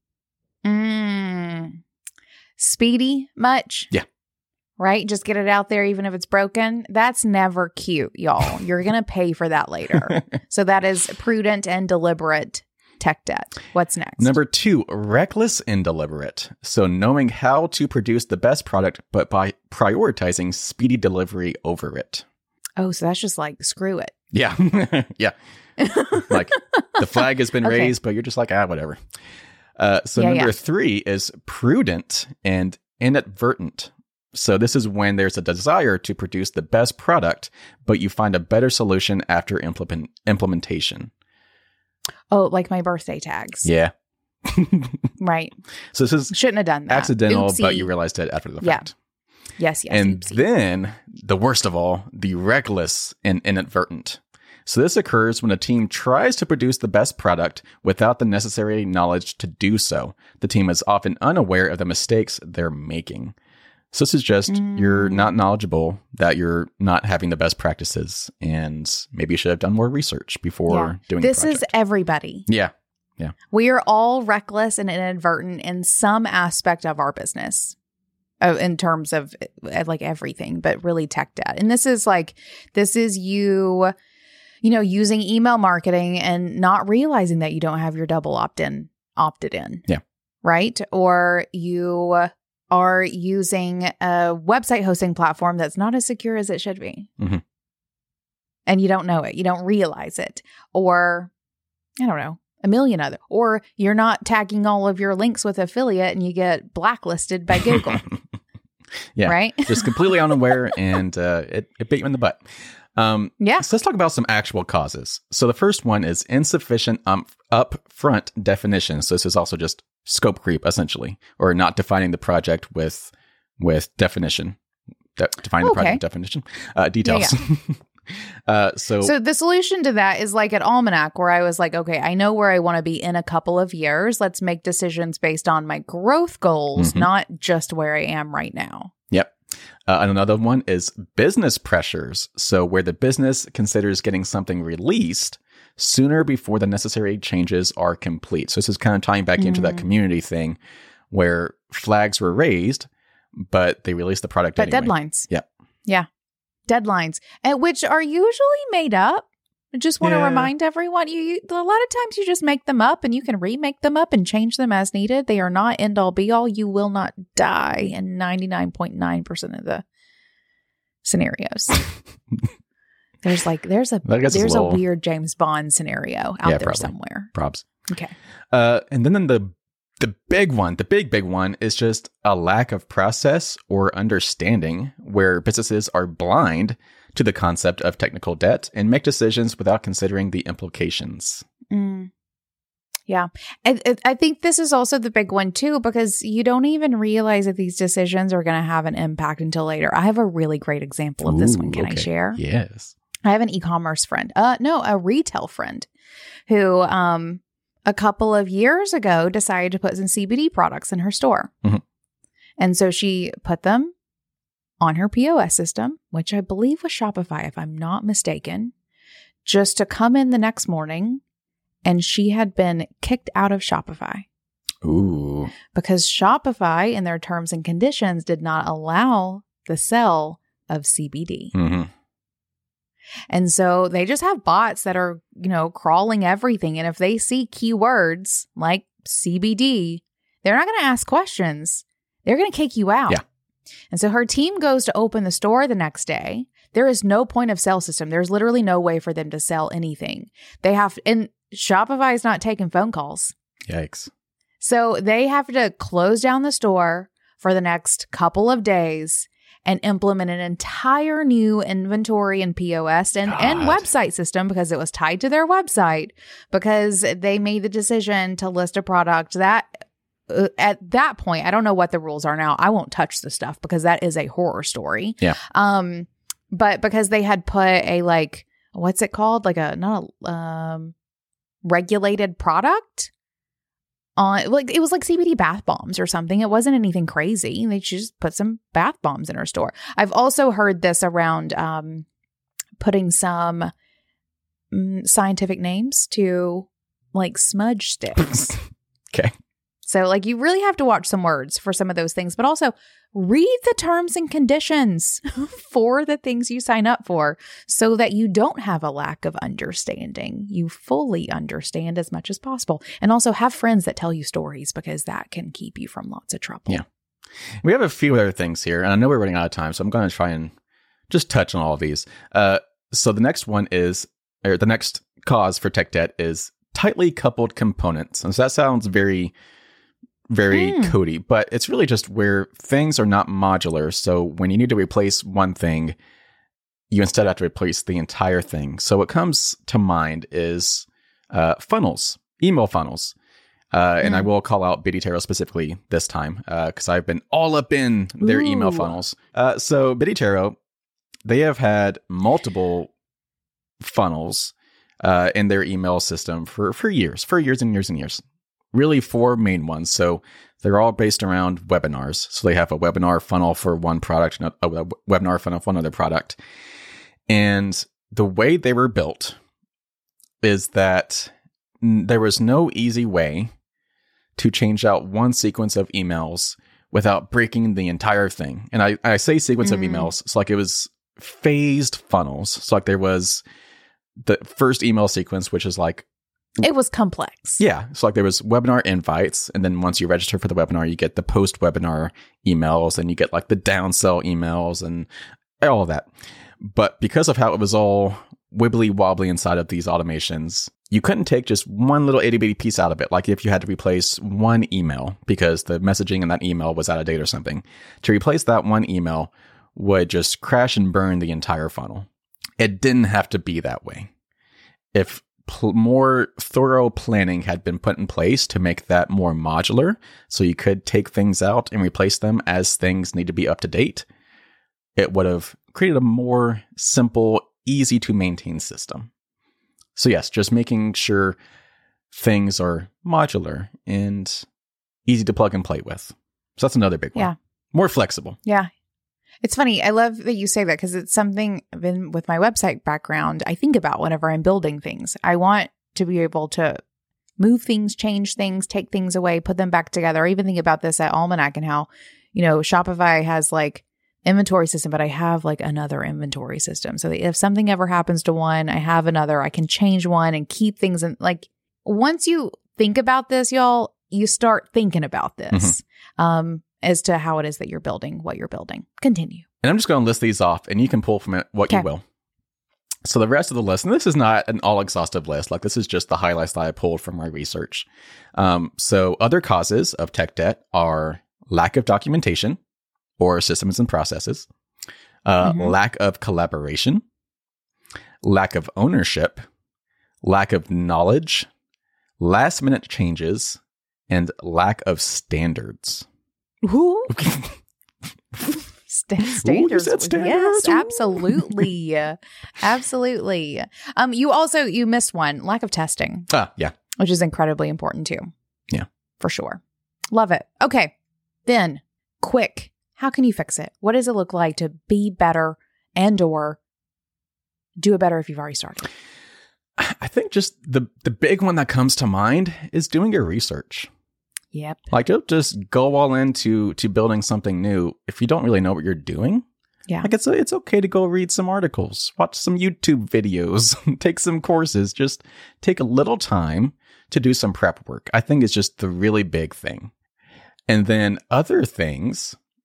Speedy much? Yeah. Right? Just get it out there even if it's broken. That's never cute, y'all. You're going to pay for that later. So that is prudent and deliberate tech debt. What's next? Number 2, reckless and deliberate. So knowing how to produce the best product, but by prioritizing speedy delivery over it. Oh, so that's just like, screw it. Yeah. Yeah. Like the flag has been raised, but you're just like, whatever. Number 3 is prudent and inadvertent. So this is when there's a desire to produce the best product, but you find a better solution after implementation. Oh, like my birthday tags. Yeah. Right. So this is shouldn't have done that. Accidental, Oopsie. but you realized it after the fact. Yes. And oopsie. then the worst of all, the reckless and inadvertent. So this occurs when a team tries to produce the best product without the necessary knowledge to do so. The team is often unaware of the mistakes they're making. So this is just you're not knowledgeable, that you're not having the best practices, and maybe you should have done more research before doing this the project. is everybody. Yeah. We are all reckless and inadvertent in some aspect of our business in terms of like everything, but really tech debt. And this is you using email marketing and not realizing that you don't have your double opted in. Yeah. Right? Or you are using a website hosting platform that's not as secure as it should be. Mm-hmm. And you don't know it. You don't realize it. Or, I don't know, a million other. Or you're not tagging all of your links with affiliate and you get blacklisted by Google. Yeah. Right? Just completely unaware, and it bit you in the butt. So let's talk about some actual causes. So the first one is insufficient upfront definition. So this is also just scope creep, essentially, or not defining the project with definition. Defining the project definition. Details. Yeah. So the solution to that is like at Almanac, where I was like, okay, I know where I want to be in a couple of years. Let's make decisions based on my growth goals, not just where I am right now. Yep. And another one is business pressures. So where the business considers getting something released sooner before the necessary changes are complete. So this is kind of tying back into that community thing where flags were raised, but they released the product anyway. But deadlines. Yeah. Yeah. Deadlines, which are usually made up. I just want to remind everyone, a lot of times you just make them up and you can remake them up and change them as needed. They are not end all be all. You will not die in 99.9% of the scenarios. There's a weird James Bond scenario out there somewhere. Props. Okay. And then the big one, the big one is just a lack of process or understanding where businesses are blind to the concept of technical debt and make decisions without considering the implications. Yeah. I think this is also the big one too, because you don't even realize that these decisions are going to have an impact until later. I have a really great example of this one. Can I share? Yes. I have an e-commerce friend. A retail friend who a couple of years ago decided to put some CBD products in her store. And so she put them on her POS system, which I believe was Shopify, if I'm not mistaken, just to come in the next morning. And she had been kicked out of Shopify. Ooh. Because Shopify, in their terms and conditions, did not allow the sale of CBD. And so they just have bots that are, crawling everything. And if they see keywords like CBD, they're not going to ask questions. They're going to kick you out. Yeah. And so her team goes to open the store the next day. There is no point of sale system. There's literally no way for them to sell anything. And Shopify is not taking phone calls. Yikes. So they have to close down the store for the next couple of days and implement an entire new inventory and POS and website system because it was tied to their website, because they made the decision to list a product that at that point, I don't know what the rules are now. I won't touch the stuff because that is a horror story. Yeah. But because they had put a what's it called? Regulated product on, it was like CBD bath bombs or something. It wasn't anything crazy. They just put some bath bombs in her store. I've also heard this around putting some scientific names to smudge sticks. Okay. So you really have to watch some words for some of those things, but also read the terms and conditions for the things you sign up for so that you don't have a lack of understanding. You fully understand as much as possible. And also have friends that tell you stories, because that can keep you from lots of trouble. Yeah. We have a few other things here, and I know we're running out of time, so I'm going to try and just touch on all of these. So the next one is, or the next cause for tech debt is tightly coupled components. And so that sounds very codey, but it's really just where things are not modular. So when you need to replace one thing, you instead have to replace the entire thing. So what comes to mind is funnels, email funnels. And I will call out Biddy Tarot specifically this time because I've been all up in their email funnels. So Biddy Tarot, they have had multiple funnels in their email system for years and years and years. Really 4 main ones. So they're all based around webinars. So they have a webinar funnel for one product and a webinar funnel for another product. And the way they were built is that there was no easy way to change out one sequence of emails without breaking the entire thing. And I say sequence of emails. It's it was phased funnels. So there was the first email sequence, which is it was complex. Yeah. So there was webinar invites. And then once you register for the webinar, you get the post-webinar emails, and you get the downsell emails and all of that. But because of how it was all wibbly wobbly inside of these automations, you couldn't take just one little itty bitty piece out of it. Like if you had to replace one email because the messaging in that email was out of date or something, to replace that one email would just crash and burn the entire funnel. It didn't have to be that way. If more thorough planning had been put in place to make that more modular, so you could take things out and replace them as things need to be up to date, it would have created a more simple, easy to maintain system. So yes, just making sure things are modular and easy to plug and play with. So that's another big one. Yeah. More flexible. Yeah. It's funny. I love that you say that because it's something with my website background I think about whenever I'm building things. I want to be able to move things, change things, take things away, put them back together. I even think about this at Almanac and how, Shopify has inventory system, but I have another inventory system. So that if something ever happens to one, I have another. I can change one and keep things in. Once you think about this, y'all, you start thinking about this. As to how it is that you're building what you're building. Continue. And I'm just going to list these off, and you can pull from it what you will. So the rest of the list, and this is not an all-exhaustive list. This is just the highlights that I pulled from my research. So other causes of tech debt are lack of documentation or systems and processes, lack of collaboration, lack of ownership, lack of knowledge, last-minute changes, and lack of standards. Ooh. Standards. Ooh, you said standards. Yes, absolutely. Absolutely. You missed one, lack of testing. Yeah. Which is incredibly important too. Yeah. For sure. Love it. Okay. Then, quick, how can you fix it? What does it look like to be better and or do it better if you've already started? I think just the big one that comes to mind is doing your research. Yep. Don't just go all into building something new if you don't really know what you're doing. Yeah. It's okay to go read some articles, watch some YouTube videos, take some courses, just take a little time to do some prep work. I think it's just the really big thing. And then other things,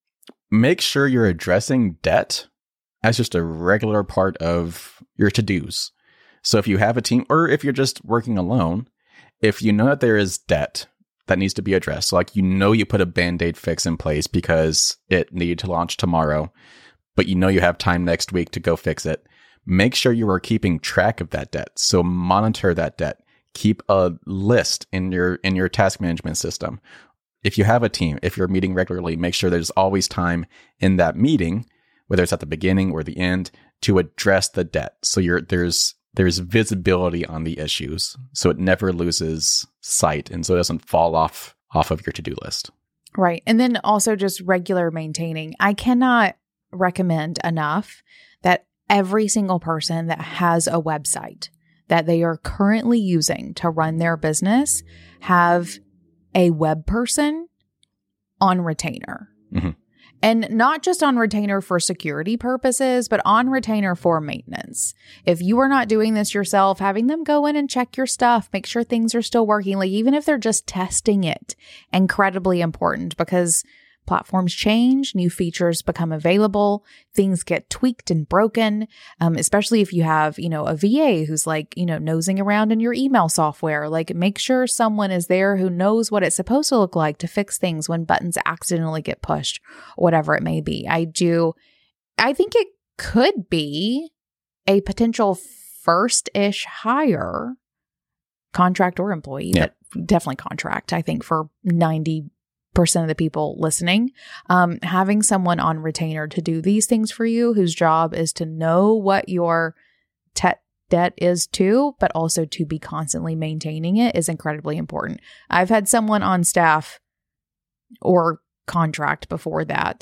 make sure you're addressing debt as just a regular part of your to-dos. So if you have a team, or if you're just working alone, if you know that there is debt that needs to be addressed, so like you put a Band-Aid fix in place because it needed to launch tomorrow, but you have time next week to go fix it, make sure you are keeping track of that debt. So monitor that debt. Keep a list in your task management system. If you have a team, if you're meeting regularly, make sure there's always time in that meeting, whether it's at the beginning or the end, to address the debt. So there's visibility on the issues, so it never loses sight, and so it doesn't fall off of your to-do list. Right. And then also just regular maintaining. I cannot recommend enough that every single person that has a website that they are currently using to run their business have a web person on retainer. Mm-hmm. And not just on retainer for security purposes, but on retainer for maintenance. If you are not doing this yourself, having them go in and check your stuff, make sure things are still working, like even if they're just testing it, incredibly important, because platforms change, new features become available, things get tweaked and broken, especially if you have, a VA who's nosing around in your email software. Like, make sure someone is there who knows what it's supposed to look like to fix things when buttons accidentally get pushed, whatever it may be. I think it could be a potential first-ish hire, contract or employee, but definitely contract, I think, for 90% of the people listening, having someone on retainer to do these things for you, whose job is to know what your tech debt is too, but also to be constantly maintaining it, is incredibly important. I've had someone on staff or contract before that,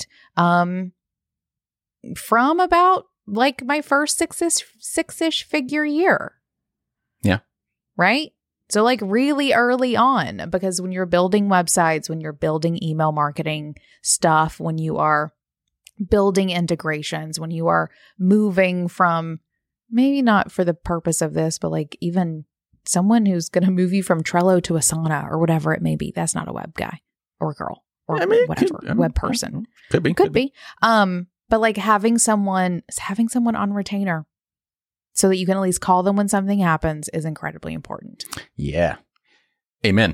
from about my first six-ish figure year. Yeah. Right? So really early on, because when you're building websites, when you're building email marketing stuff, when you are building integrations, when you are moving from, maybe not for the purpose of this, but even someone who's going to move you from Trello to Asana or whatever it may be, that's not a web guy or girl or whatever, web person. Could be. But having someone on retainer, so that you can at least call them when something happens, is incredibly important. Yeah. Amen.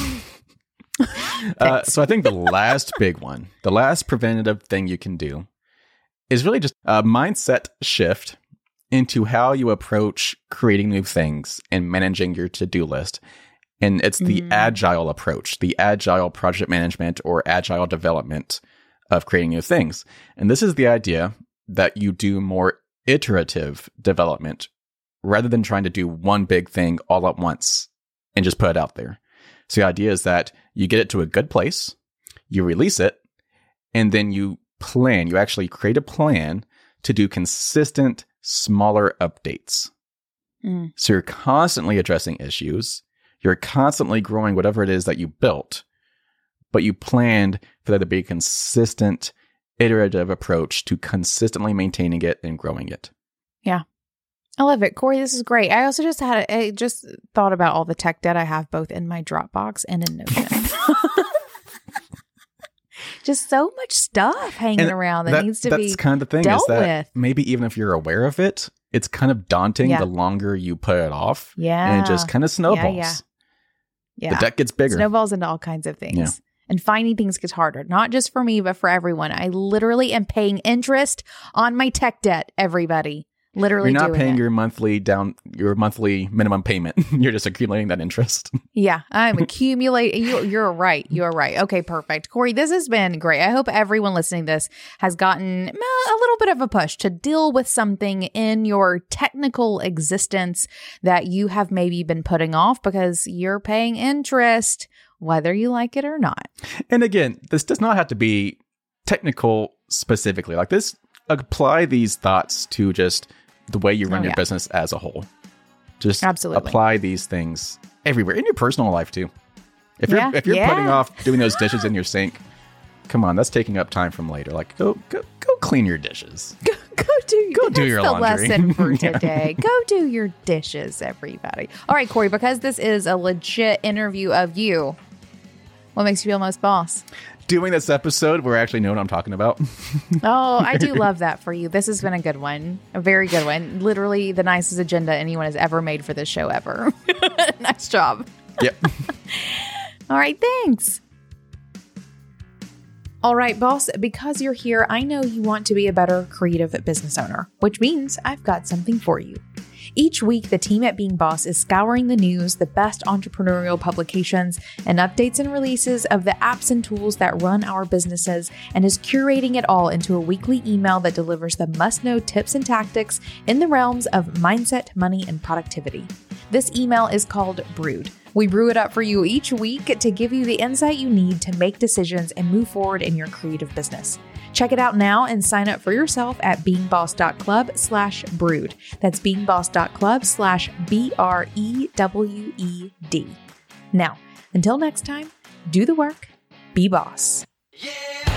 So I think the last big one, the last preventative thing you can do, is really just a mindset shift into how you approach creating new things and managing your to-do list. And it's the agile approach, the agile project management or agile development of creating new things. And this is the idea that you do more iterative development rather than trying to do one big thing all at once and just put it out there. So the idea is that you get it to a good place, you release it, and then you actually create a plan to do consistent, smaller updates. So you're constantly addressing issues, you're constantly growing whatever it is that you built, but you planned for that to be a consistent, iterative approach to consistently maintaining it and growing it. Yeah. I love it. Corey, this is great. I also just thought about all the tech debt I have both in my Dropbox and in Notion. Just so much stuff hanging around that needs to be that's kind of the thing, dealt is that with. Maybe even if you're aware of it, it's kind of daunting the longer you put it off. Yeah. And it just kind of snowballs. Yeah. The debt gets bigger. Snowballs into all kinds of things. Yeah. And finding things gets harder, not just for me, but for everyone. I literally am paying interest on my tech debt, everybody. Literally You're not doing paying it. your monthly minimum payment. You're just accumulating that interest. Yeah, I'm accumulating. You're right. You're right. Okay, perfect. Corey, this has been great. I hope everyone listening to this has gotten a little bit of a push to deal with something in your technical existence that you have maybe been putting off because you're paying interest, whether you like it or not. And again, this does not have to be technical specifically. Like this, apply these thoughts to just the way you run your business as a whole. Just absolutely apply these things everywhere in your personal life too. If you're putting off doing those dishes in your sink, come on, that's taking up time from later. Like go clean your dishes. Go do your laundry. That's the lesson for today. Yeah. Go do your dishes, everybody. All right, Corey, because this is a legit interview of you, what makes you feel most boss? doing this episode where I actually know what I'm talking about. Oh, I do love that for you. This has been a good one. A very good one. Literally the nicest agenda anyone has ever made for this show ever. Nice job. Yep. All right, thanks. All right, boss, because you're here, I know you want to be a better creative business owner, which means I've got something for you. Each week, the team at Being Boss is scouring the news, the best entrepreneurial publications, and updates and releases of the apps and tools that run our businesses, and is curating it all into a weekly email that delivers the must-know tips and tactics in the realms of mindset, money, and productivity. This email is called Brewed. We brew it up for you each week to give you the insight you need to make decisions and move forward in your creative business. Check it out now and sign up for yourself at beingboss.club/brewed. That's beingboss.club/BREWED. Now, until next time, do the work, be boss. Yeah.